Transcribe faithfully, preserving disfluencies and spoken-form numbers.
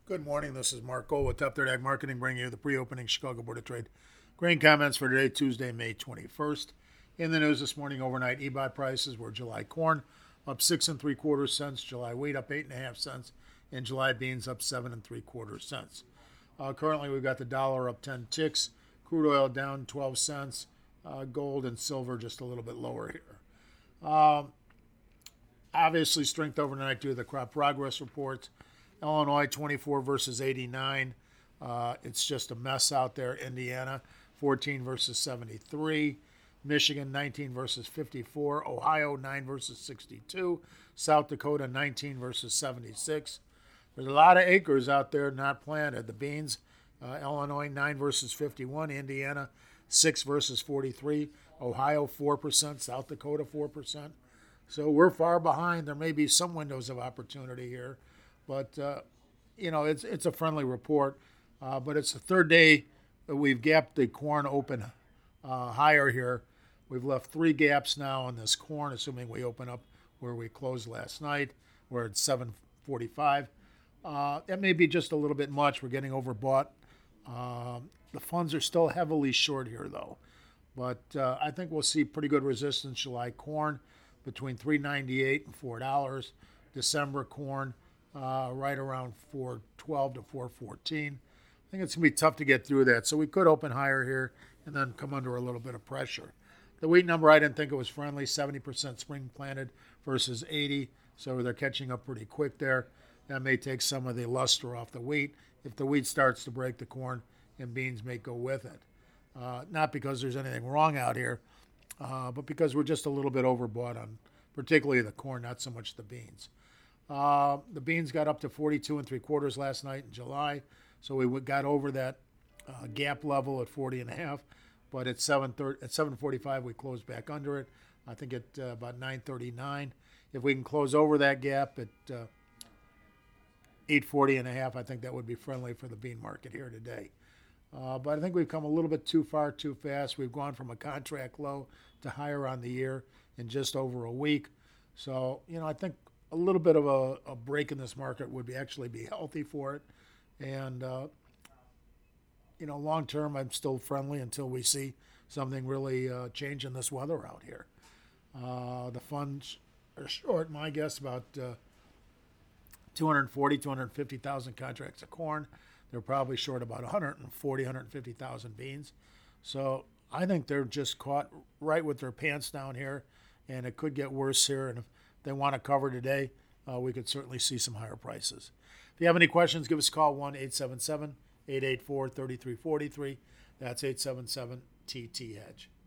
Good morning. This is Mark Gold with Top Third Ag Marketing, bringing you the pre-opening Chicago Board of Trade grain comments for today, Tuesday, May twenty-first. In the news this morning, overnight E B O T prices were July corn up six and three quarters cents, July wheat up eight and a half cents, and July beans up seven and three quarters cents. Uh, currently, we've got the dollar up ten ticks, crude oil down twelve cents, uh, gold and silver just a little bit lower here. Um, obviously, strength overnight due to the crop progress reports. Illinois twenty-four versus eighty-nine. Uh, it's just a mess out there. Indiana fourteen versus seventy-three. Michigan nineteen versus fifty-four. Ohio nine versus sixty-two. South Dakota nineteen versus seventy-six. There's a lot of acres out there not planted. The beans, uh, Illinois nine versus fifty-one. Indiana six versus forty-three. Ohio four percent. South Dakota four percent. So we're far behind. There may be some windows of opportunity here. But, uh, you know, it's it's a friendly report. Uh, but it's the third day that we've gapped the corn open uh, higher here. We've left three gaps now on this corn, assuming we open up where we closed last night. We're at seven forty-five. Uh, that may be just a little bit much. We're getting overbought. Um, the funds are still heavily short here, though. But uh, I think we'll see pretty good resistance. July corn between three ninety-eight and four dollars. December corn Uh, right around four twelve to four fourteen. I think it's going to be tough to get through that. So we could open higher here and then come under a little bit of pressure. The wheat number, I didn't think it was friendly, seventy percent spring planted versus eighty. So they're catching up pretty quick there. That may take some of the luster off the wheat. If the wheat starts to break, the corn and beans may go with it. Uh, not because there's anything wrong out here, uh, but because we're just a little bit overbought on particularly the corn, not so much the beans. Uh, the beans got up to forty-two and three quarters last night in July, so we got over that uh, gap level at forty and a half. But at seven thirty, at seven forty-five, we closed back under it. I think at uh, about nine thirty-nine. If we can close over that gap at uh, eight forty and a half, I think that would be friendly for the bean market here today. Uh, but I think we've come a little bit too far, too fast. We've gone from a contract low to higher on the year in just over a week. So, you know, I think a little bit of a, a break in this market would be actually be healthy for it. And, uh, you know, long term, I'm still friendly until we see something really uh, change in this weather out here. Uh, the funds are short, my guess, about uh, two forty, two fifty thousand contracts of corn. They're probably short about one forty, one fifty thousand beans. So I think they're just caught right with their pants down here, and it could get worse here. And if they want to cover today, uh, we could certainly see some higher prices. If you have any questions, give us a call, one eight seven seven, eight eight four, three three four three. That's eight seven seven T T Hedge.